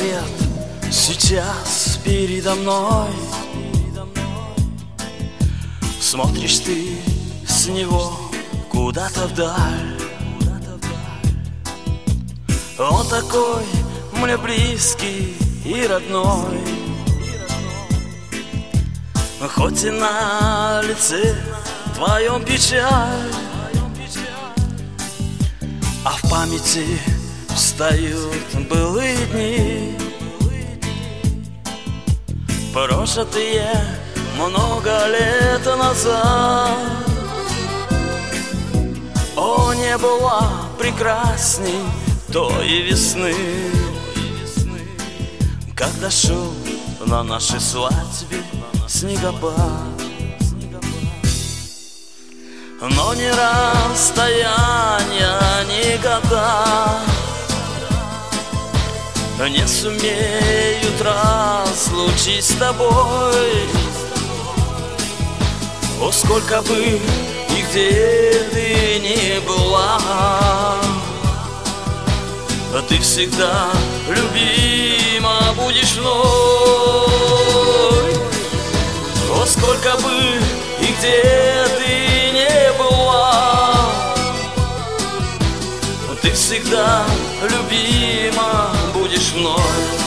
портрет сейчас передо мной. Смотришь ты с него куда-то вдаль. Он такой мне близкий и родной, хоть и на лице твоем печаль, а в памяти встают былые дни, прожитые много лет назад. О, не была прекрасней той весны, когда шел на нашей свадьбе снегопад. Но ни расстояние, ни года не сумеют разлучить с тобой. О, сколько бы и где ты ни была, ты всегда любима будешь мной. О, сколько бы и где ты ни была, ты всегда любима будешь мной.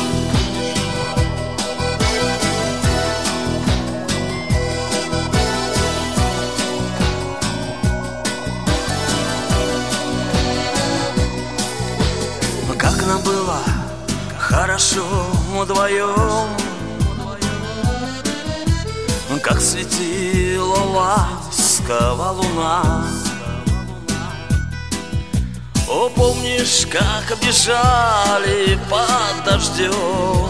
Как нам было хорошо вдвоем, как светила ласково луна. О, помнишь, как бежали под дождем,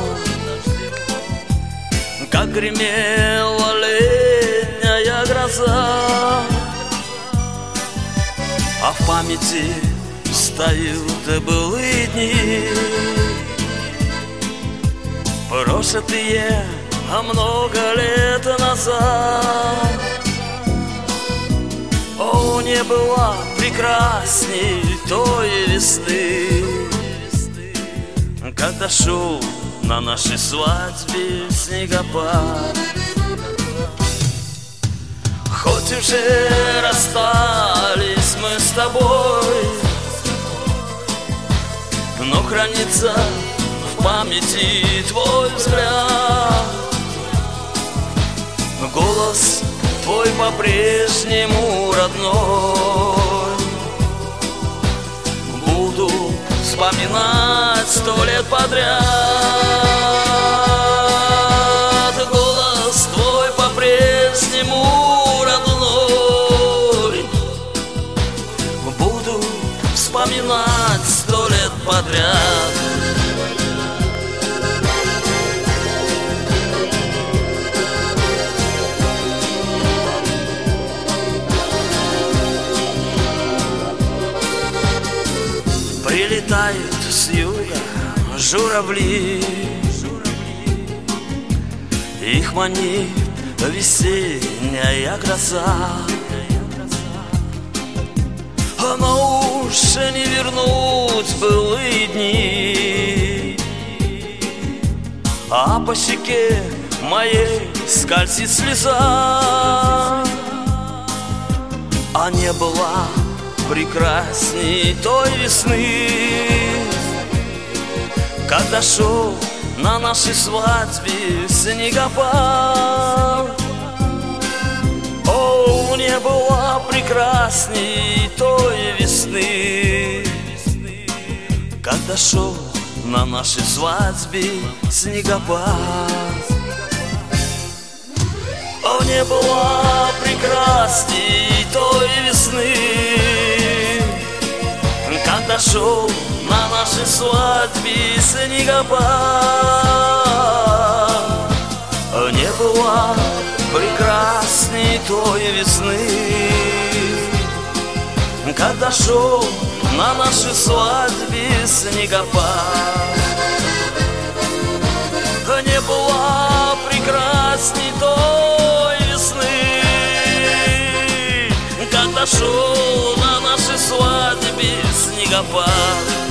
как гремела летняя гроза, а в памяти встают былые дни, прожитые много лет назад. О, не была прекрасней той весны, когда шел на нашей свадьбе снегопад. Хоть уже расстались мы с тобой, но хранится в памяти твой взгляд. Голос твой по-прежнему родной, буду вспоминать 100 лет подряд. Голос твой по-прежнему родной, буду вспоминать 100 лет подряд. Прилетают с юга журавли, их манит весенняя гроза. Но уж не вернуть былые дни, а по щеке моей скользит слеза. А не была прекрасней той весны, когда шел на нашей свадьбе снегопад. О, не была прекрасней той весны, когда шел на нашей свадьбе снегопад. О, не была прекрасней той весны, когда шел на нашей свадьбе снегопад. Не была прекрасней той весны, когда шел на нашей свадьбе снегопад. Не была прекрасней той весны, когда шел на нашей свадьбе снегопад.